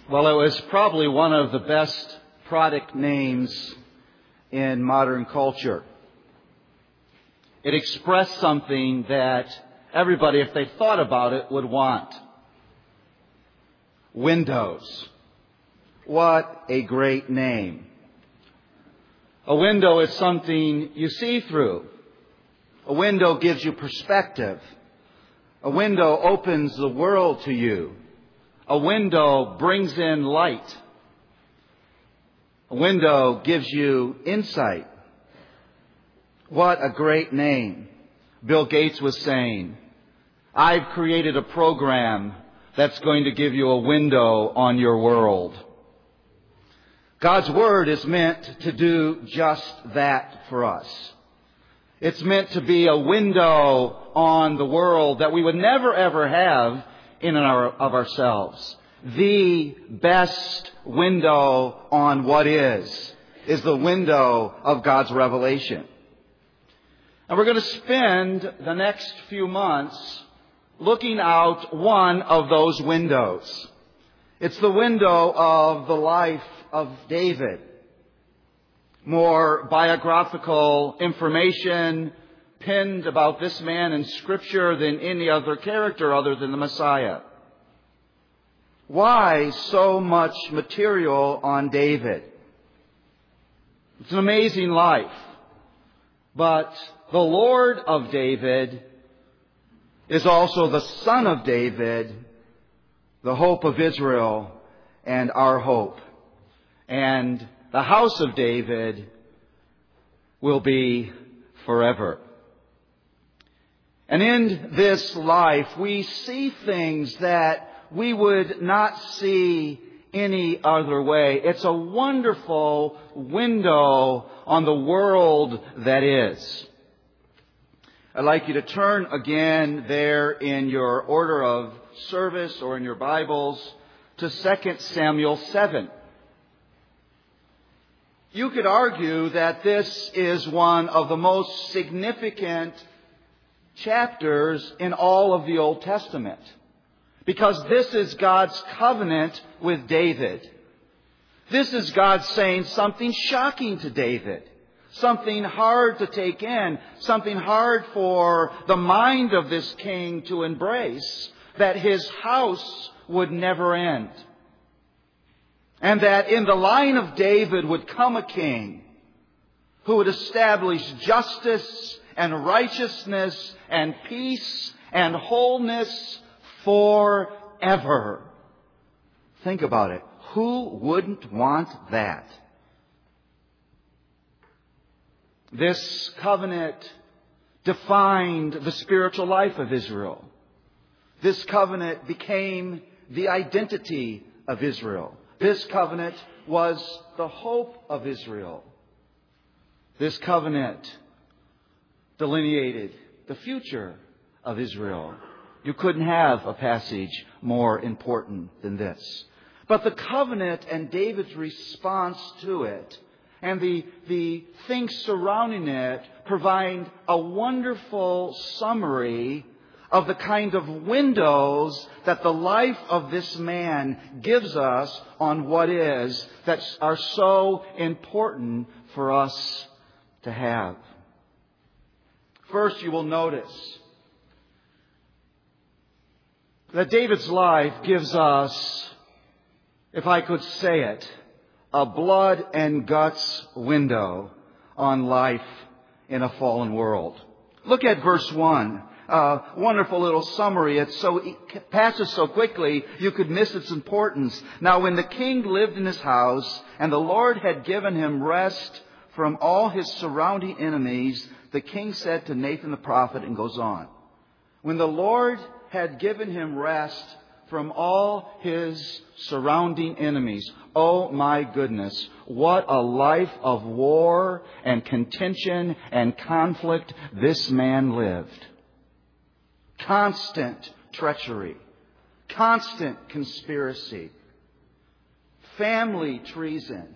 Well, it was probably one of the best product names in modern culture. It expressed something that everybody, if they thought about it, would want. Windows. What a great name. A window is something you see through. A window gives you perspective. A window opens the world to you. A window brings in light. A window gives you insight. What a great name. Bill Gates was saying, I've created a program that's going to give you a window on your world. God's Word is meant to do just that for us. It's meant to be a window on the world that we would never ever have in and of ourselves. The best window on what is the window of God's revelation. And we're going to spend the next few months looking out one of those windows. It's the window of the life of David. More biographical information penned about this man in Scripture than any other character other than the Messiah. Why so much material on David? It's an amazing life. But the Lord of David is also the Son of David, the hope of Israel and our hope. And the house of David will be forever. And in this life, we see things that we would not see any other way. It's a wonderful window on the world that is. I'd like you to turn again there in your order of service or in your Bibles to 2 Samuel 7. You could argue that this is one of the most significant chapters in all of the Old Testament, because this is God's covenant with David. This is God saying something shocking to David, something hard to take in, something hard for the mind of this king to embrace, that his house would never end. And that in the line of David would come a king who would establish justice and righteousness and peace and wholeness forever. Think about it. Who wouldn't want that? This covenant defined the spiritual life of Israel. This covenant became the identity of Israel. This covenant was the hope of Israel. This covenant delineated the future of Israel. You couldn't have a passage more important than this. But the covenant and David's response to it and the things surrounding it provide a wonderful summary of the kind of windows that the life of this man gives us on what is that are so important for us to have. First, you will notice that David's life gives us, if I could say it, a blood and guts window on life in a fallen world. Look at verse 1. Wonderful little summary. It passes so quickly you could miss its importance. Now when the king lived in his house and the Lord had given him rest from all his surrounding enemies, the king said to Nathan the prophet, and goes on. When the Lord had given him rest from all his surrounding enemies. Oh my goodness, what a life of war and contention and conflict this man lived. Constant treachery, constant conspiracy, family treason,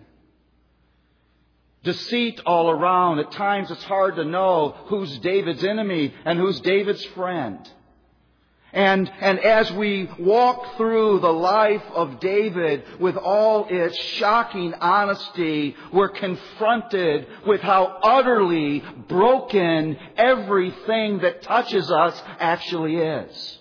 deceit all around. At times it's hard to know who's David's enemy and who's David's friend. And as we walk through the life of David with all its shocking honesty, we're confronted with how utterly broken everything that touches us actually is.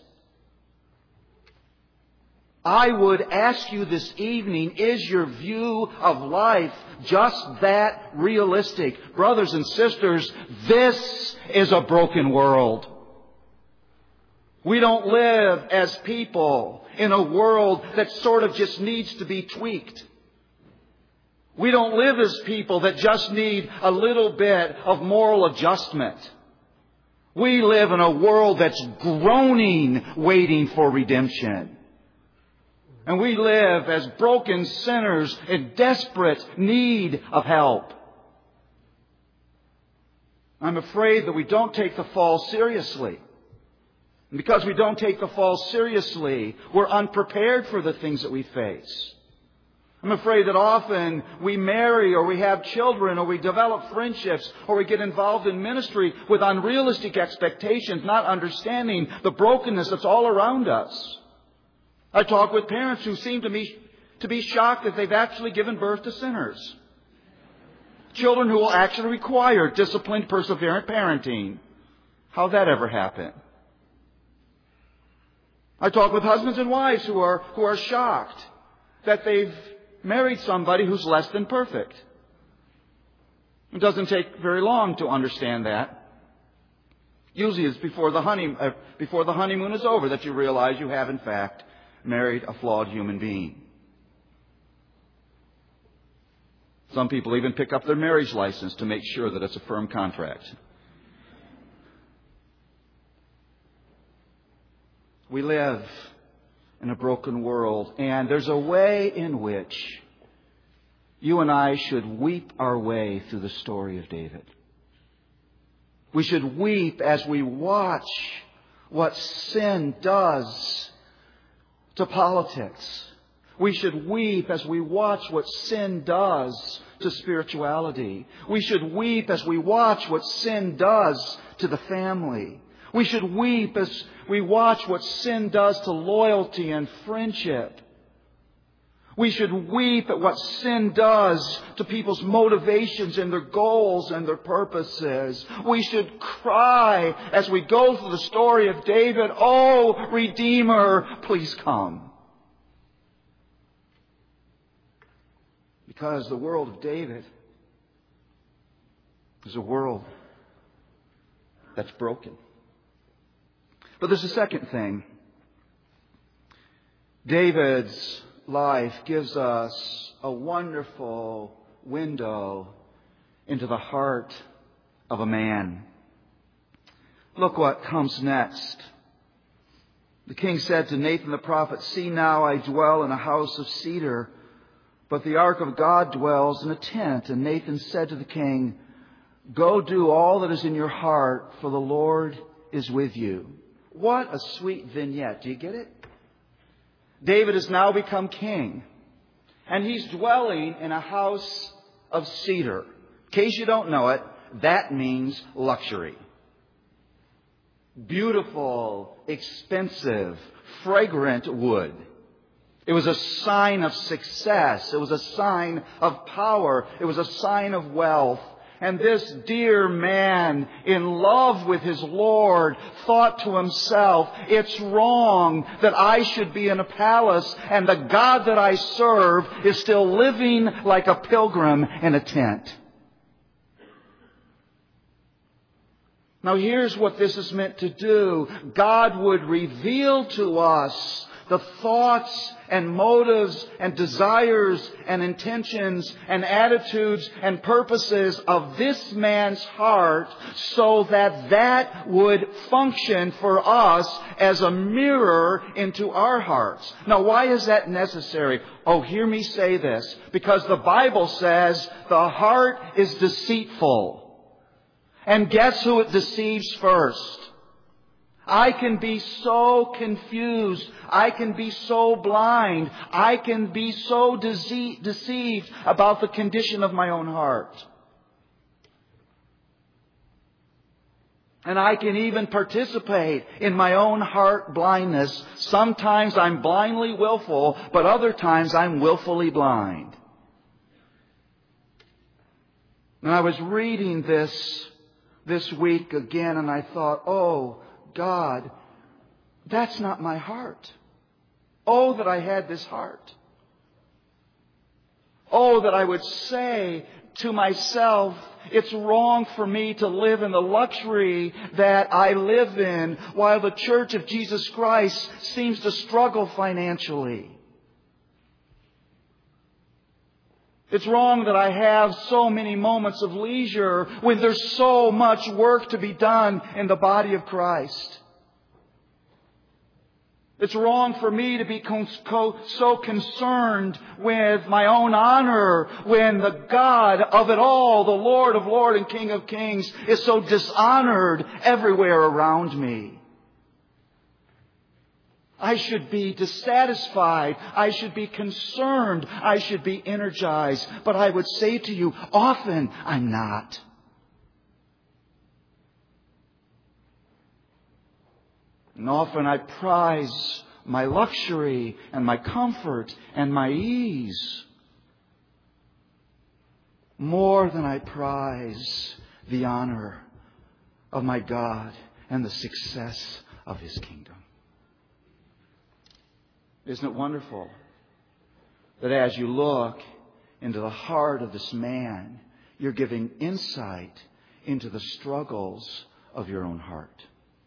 I would ask you this evening, is your view of life just that realistic? Brothers and sisters, this is a broken world. We don't live as people in a world that sort of just needs to be tweaked. We don't live as people that just need a little bit of moral adjustment. We live in a world that's groaning, waiting for redemption. And we live as broken sinners in desperate need of help. I'm afraid that we don't take the fall seriously. And because we don't take the fall seriously, we're unprepared for the things that we face. I'm afraid that often we marry or we have children or we develop friendships or we get involved in ministry with unrealistic expectations, not understanding the brokenness that's all around us. I talk with parents who seem to be shocked that they've actually given birth to sinners. Children who will actually require disciplined, perseverant parenting. How'd that ever happen? I talk with husbands and wives who are shocked that they've married somebody who's less than perfect. It doesn't take very long to understand that. Usually it's before the honeymoon is over that you realize you have in fact married a flawed human being. Some people even pick up their marriage license to make sure that it's a firm contract. We live in a broken world, and there's a way in which you and I should weep our way through the story of David. We should weep as we watch what sin does to politics. We should weep as we watch what sin does to spirituality. We should weep as we watch what sin does to the family. We should weep as we watch what sin does to loyalty and friendship. We should weep at what sin does to people's motivations and their goals and their purposes. We should cry as we go through the story of David, "Oh, Redeemer, please come." Because the world of David is a world that's broken. But there's a second thing. David's life gives us a wonderful window into the heart of a man. Look what comes next. The king said to Nathan the prophet, "See now, I dwell in a house of cedar, but the ark of God dwells in a tent." And Nathan said to the king, "Go do all that is in your heart, for the Lord is with you." What a sweet vignette. Do you get it? David has now become king, and he's dwelling in a house of cedar. In case you don't know it, that means luxury. Beautiful, expensive, fragrant wood. It was a sign of success. It was a sign of power. It was a sign of wealth. And this dear man, in love with his Lord, thought to himself, "It's wrong that I should be in a palace and the God that I serve is still living like a pilgrim in a tent." Now here's what this is meant to do. God would reveal to us the thoughts and motives and desires and intentions and attitudes and purposes of this man's heart so that that would function for us as a mirror into our hearts. Now, why is that necessary? Oh, hear me say this. Because the Bible says the heart is deceitful. And guess who it deceives first? I can be so confused. I can be so blind. I can be so deceived about the condition of my own heart. And I can even participate in my own heart blindness. Sometimes I'm blindly willful, but other times I'm willfully blind. And I was reading this week again, and I thought, oh, God, that's not my heart. Oh, that I had this heart. Oh, that I would say to myself, it's wrong for me to live in the luxury that I live in while the Church of Jesus Christ seems to struggle financially. It's wrong that I have so many moments of leisure when there's so much work to be done in the body of Christ. It's wrong for me to be so concerned with my own honor when the God of it all, the Lord of Lords and King of Kings, is so dishonored everywhere around me. I should be dissatisfied. I should be concerned. I should be energized. But I would say to you, often I'm not. And often I prize my luxury and my comfort and my ease more than I prize the honor of my God and the success of His kingdom. Isn't it wonderful that as you look into the heart of this man, you're giving insight into the struggles of your own heart?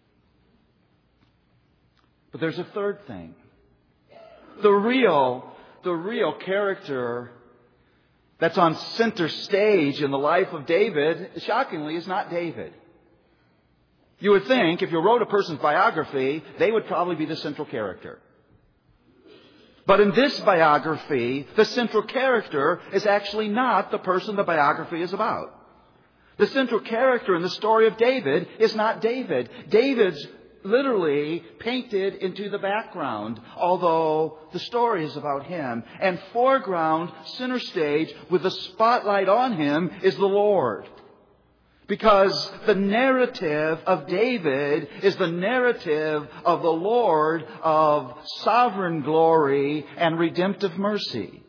But there's a third thing. The real character that's on center stage in the life of David, shockingly, is not David. You would think if you wrote a person's biography, they would probably be the central character. But in this biography, the central character is actually not the person the biography is about. The central character in the story of David is not David. David's literally painted into the background, although the story is about him. And foreground, center stage, with the spotlight on him, is the Lord. Because the narrative of David is the narrative of the Lord of sovereign glory and redemptive mercy.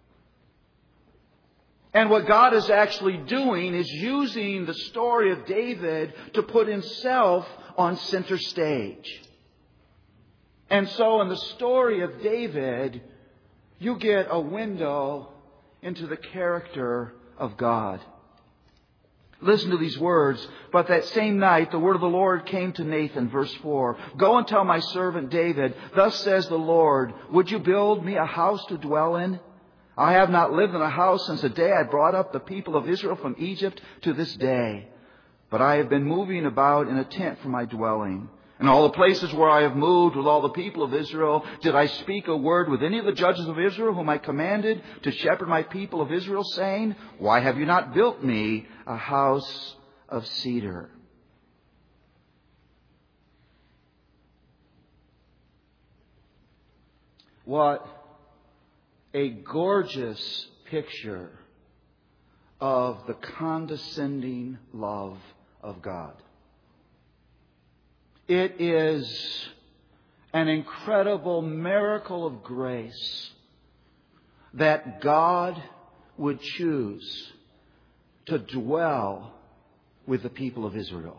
And what God is actually doing is using the story of David to put Himself on center stage. And so in the story of David, you get a window into the character of God. Listen to these words. But that same night, the word of the Lord came to Nathan, verse 4. Go and tell my servant David, thus says the Lord, would you build me a house to dwell in? I have not lived in a house since the day I brought up the people of Israel from Egypt to this day. But I have been moving about in a tent for my dwelling. In all the places where I have moved with all the people of Israel, did I speak a word with any of the judges of Israel whom I commanded to shepherd my people of Israel, saying, why have you not built me a house of cedar? What a gorgeous picture of the condescending love of God. It is an incredible miracle of grace that God would choose to dwell with the people of Israel.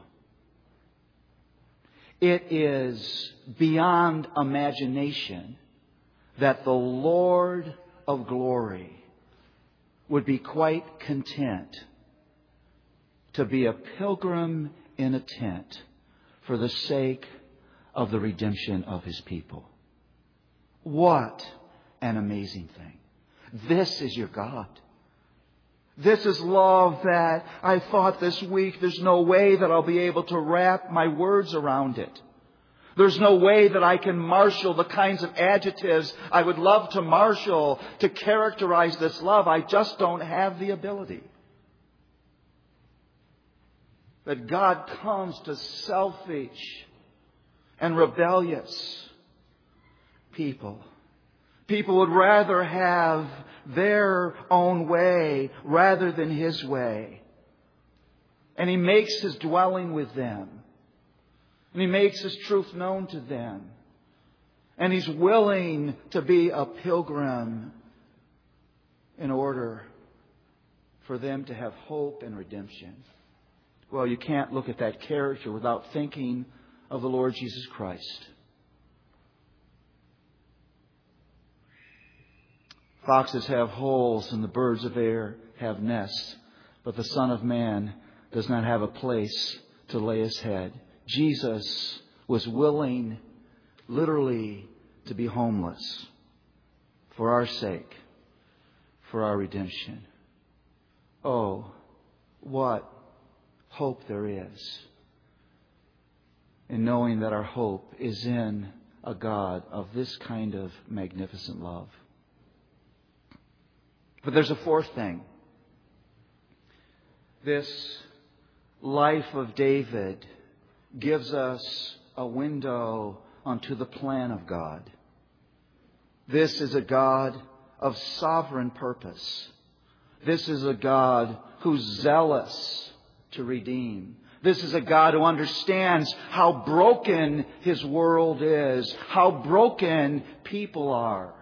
It is beyond imagination that the Lord of glory would be quite content to be a pilgrim in a tent for the sake of the redemption of His people. What an amazing thing. This is your God. This is love that I thought this week there's no way that I'll be able to wrap my words around it. There's no way that I can marshal the kinds of adjectives I would love to marshal to characterize this love. I just don't have the ability. That God comes to selfish and rebellious people. People would rather have their own way rather than His way. And He makes His dwelling with them. And He makes His truth known to them. And He's willing to be a pilgrim in order for them to have hope and redemption. Well, you can't look at that character without thinking of the Lord Jesus Christ. Foxes have holes and the birds of air have nests, but the Son of Man does not have a place to lay His head. Jesus was willing, literally, to be homeless for our sake, for our redemption. Oh, what hope there is in knowing that our hope is in a God of this kind of magnificent love. But there's a fourth thing. This life of David gives us a window onto the plan of God. This is a God of sovereign purpose. This is a God who's zealous to redeem. This is a God who understands how broken His world is, how broken people are.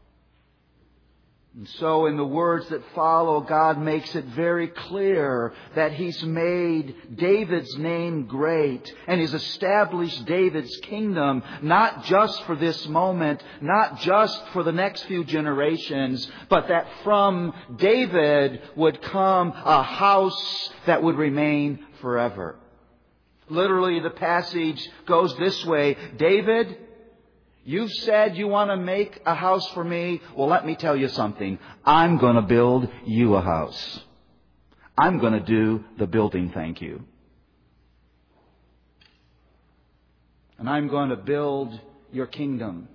And so in the words that follow, God makes it very clear that He's made David's name great and He's established David's kingdom, not just for this moment, not just for the next few generations, but that from David would come a house that would remain forever. Literally, the passage goes this way: David, you've said you want to make a house for me. Well, let me tell you something. I'm going to build you a house. I'm going to do the building, thank you. And I'm going to build your kingdom.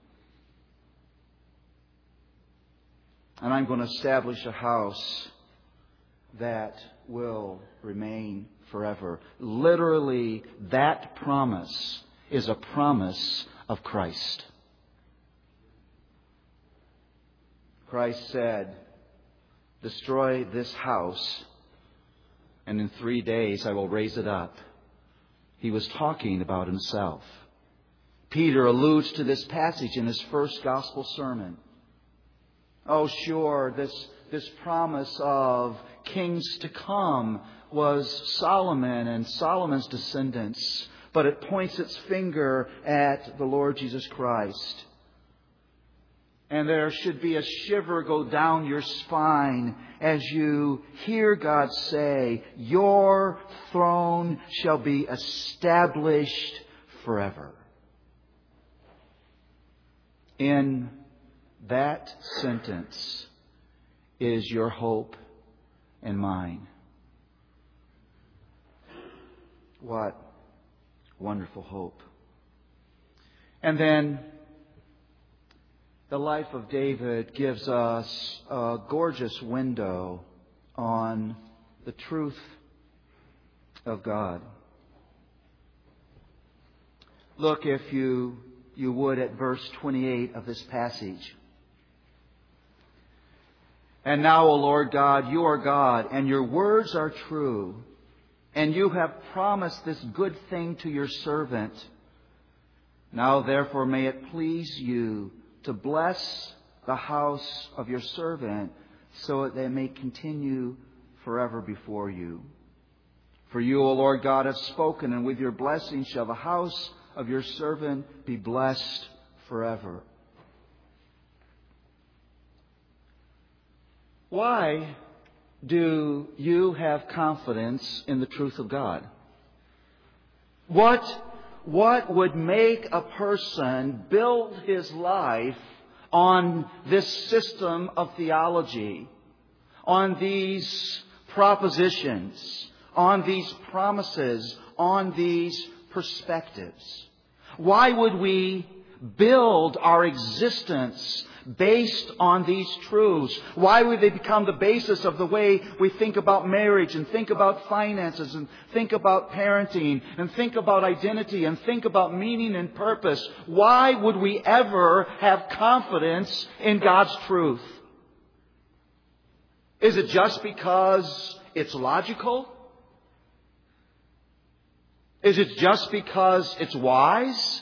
And I'm going to establish a house that will remain forever. Literally, that promise is a promise of Christ. Christ said, destroy this house, and in 3 days I will raise it up. He was talking about Himself. Peter alludes to this passage in his first gospel sermon. Oh, sure, this promise of kings to come was Solomon and Solomon's descendants, but it points its finger at the Lord Jesus Christ. And there should be a shiver go down your spine as you hear God say, your throne shall be established forever. In that sentence is your hope and mine. What wonderful hope. And then the life of David gives us a gorgeous window on the truth of God. Look, if you would, at verse 28 of this passage. And now, O Lord God, you are God, and your words are true, and you have promised this good thing to your servant. Now, therefore, may it please you to bless the house of your servant, so that they may continue forever before you. For you, O Lord God, have spoken, and with your blessing shall the house of your servant be blessed forever. Why do you have confidence in the truth of God? What would make a person build his life on this system of theology, on these propositions, on these promises, on these perspectives? Why would we build our existence based on these truths? Why would they become the basis of the way we think about marriage and think about finances and think about parenting and think about identity and think about meaning and purpose? Why would we ever have confidence in God's truth? Is it just because it's logical? Is it just because it's wise?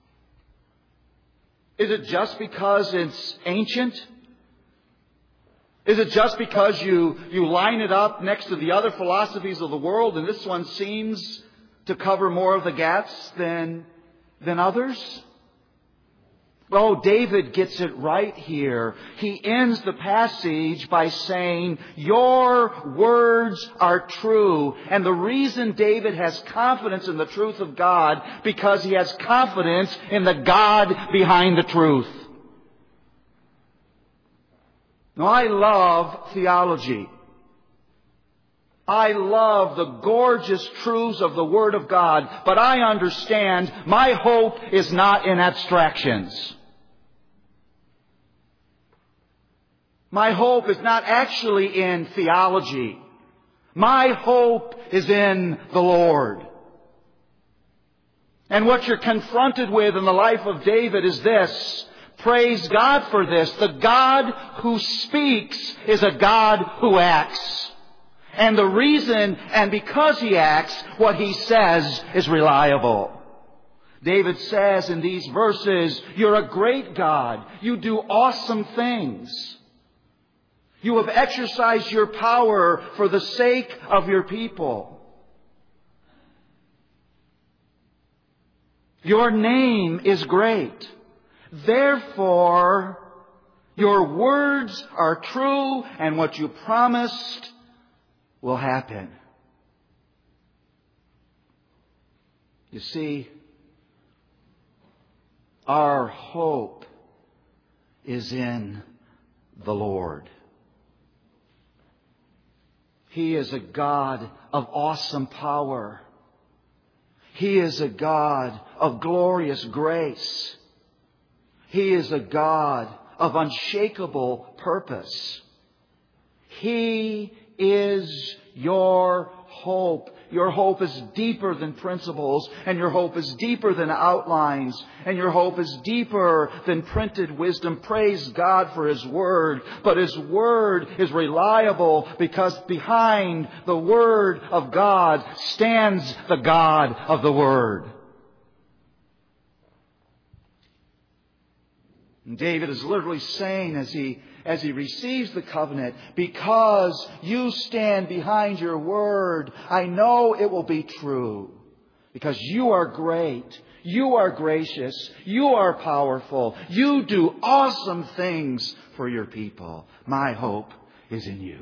Is it just because it's ancient? Is it just because you line it up next to the other philosophies of the world and this one seems to cover more of the gaps than others? Oh, David gets it right here. He ends the passage by saying, your words are true. And the reason David has confidence in the truth of God, because he has confidence in the God behind the truth. Now, I love theology. I love the gorgeous truths of the Word of God, but I understand my hope is not in abstractions. My hope is not actually in theology. My hope is in the Lord. And what you're confronted with in the life of David is this. Praise God for this. The God who speaks is a God who acts. And the reason, and because he acts, what he says is reliable. David says in these verses, you're a great God. You do awesome things. You have exercised your power for the sake of your people. Your name is great. Therefore, your words are true, and what you promised will happen. You see, our hope is in the Lord. He is a God of awesome power. He is a God of glorious grace. He is a God of unshakable purpose. He is your hope. Your hope is deeper than principles, and your hope is deeper than outlines, and your hope is deeper than printed wisdom. Praise God for His Word. But His Word is reliable because behind the Word of God stands the God of the Word. And David is literally saying as he receives the covenant, because you stand behind your word, I know it will be true. Because you are great. You are gracious. You are powerful. You do awesome things for your people. My hope is in you.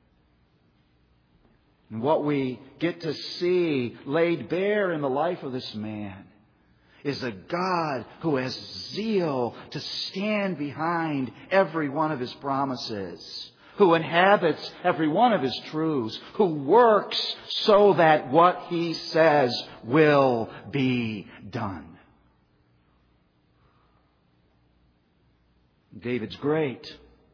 And what we get to see laid bare in the life of this man is a God who has zeal to stand behind every one of His promises, who inhabits every one of His truths, who works so that what He says will be done. David's great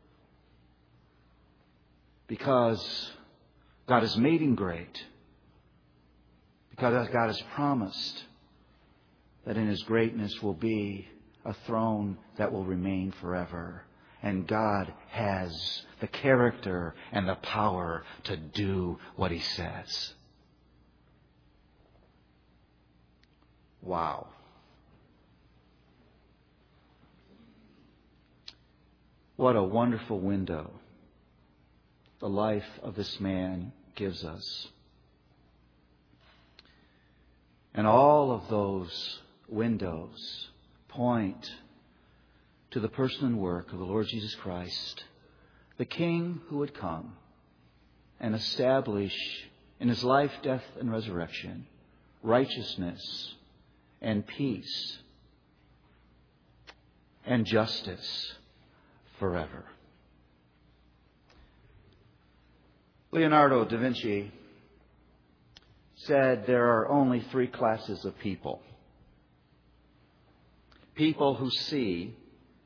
because God has made him great, because God has promised that in His greatness will be a throne that will remain forever. And God has the character and the power to do what He says. Wow. What a wonderful window the life of this man gives us. And all of those windows point to the person and work of the Lord Jesus Christ, the King who would come and establish in His life, death, and resurrection righteousness and peace and justice forever. Leonardo da Vinci said there are only three classes of people. People who see,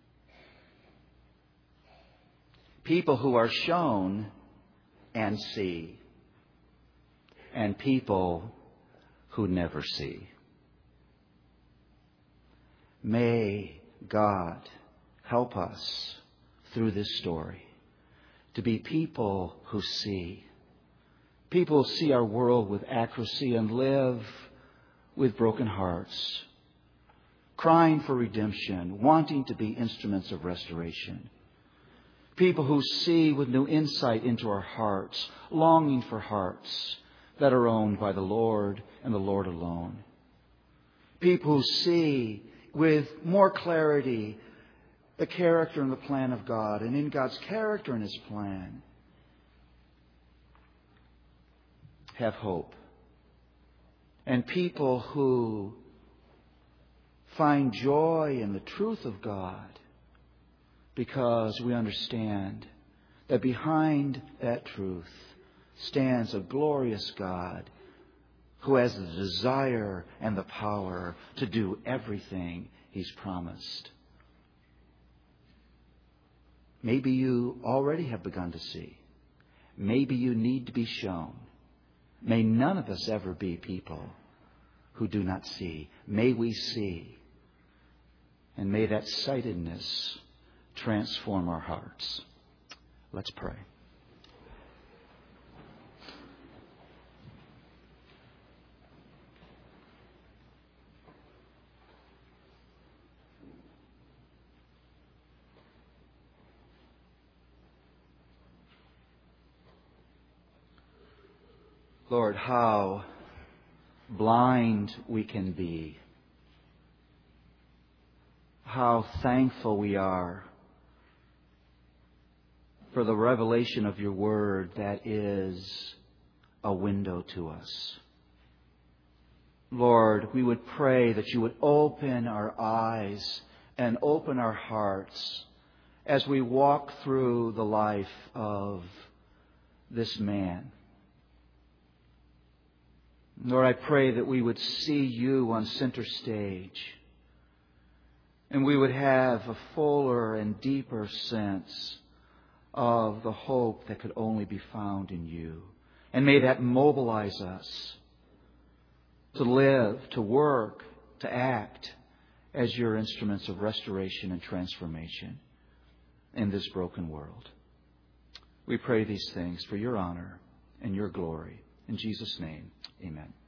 people who are shown and see, and people who never see. May God help us through this story to be people who see. People who see our world with accuracy and live with broken hearts, crying for redemption, wanting to be instruments of restoration. People who see with new insight into our hearts, longing for hearts that are owned by the Lord and the Lord alone. People who see with more clarity the character and the plan of God, and in God's character and His plan, have hope. And people who find joy in the truth of God because we understand that behind that truth stands a glorious God who has the desire and the power to do everything He's promised. Maybe you already have begun to see. Maybe you need to be shown. May none of us ever be people who do not see. May we see. And may that sightedness transform our hearts. Let's pray. Lord, how blind we can be. How thankful we are for the revelation of your word that is a window to us. Lord, we would pray that you would open our eyes and open our hearts as we walk through the life of this man. Lord, I pray that we would see you on center stage, and we would have a fuller and deeper sense of the hope that could only be found in you. And may that mobilize us to live, to work, to act as your instruments of restoration and transformation in this broken world. We pray these things for your honor and your glory. In Jesus' name, amen.